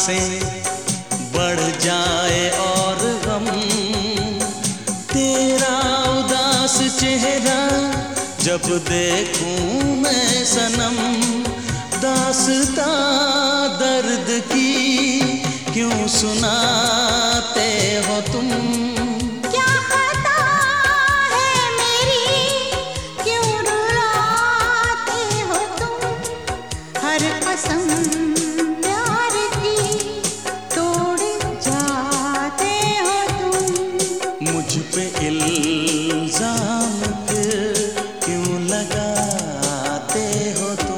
सांसें बढ़ जाए और गम, तेरा उदास चेहरा जब देखूं मैं सनम, दास्तां दर्द की क्यों सुनाते हो तुम? क्या खता है मेरी, क्यों रुलाते हो तुम? हर कसम प्यार की तोड़ जाते हो तुम। मुझ पे इल्जाम फिर क्यों लगाते हो तुम?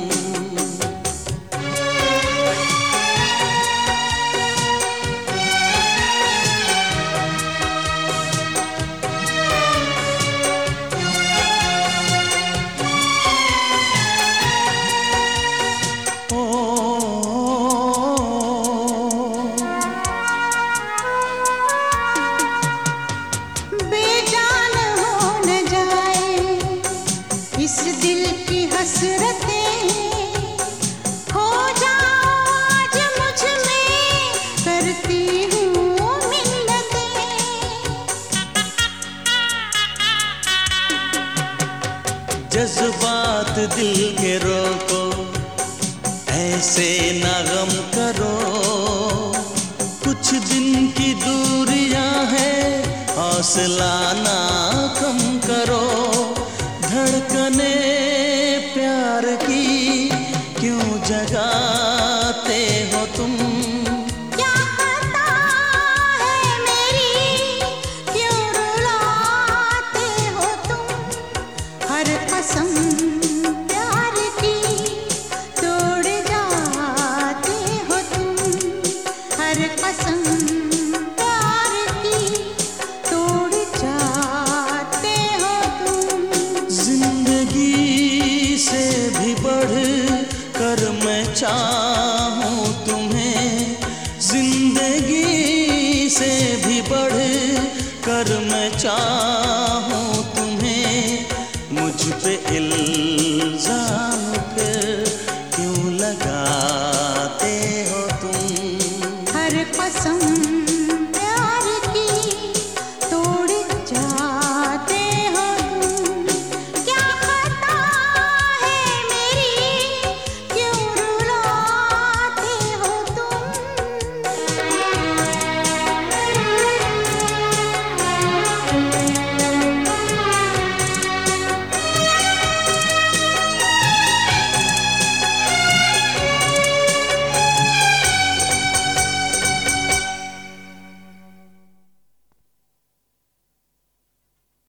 इस दिल की हसरतें हो जाओ आज मुझ में, करती हूँ मिन्नतें। जज्बात दिल के रोको, ऐसे ना गम करो, कुछ दिन की दूरियां हैं, हौसला ना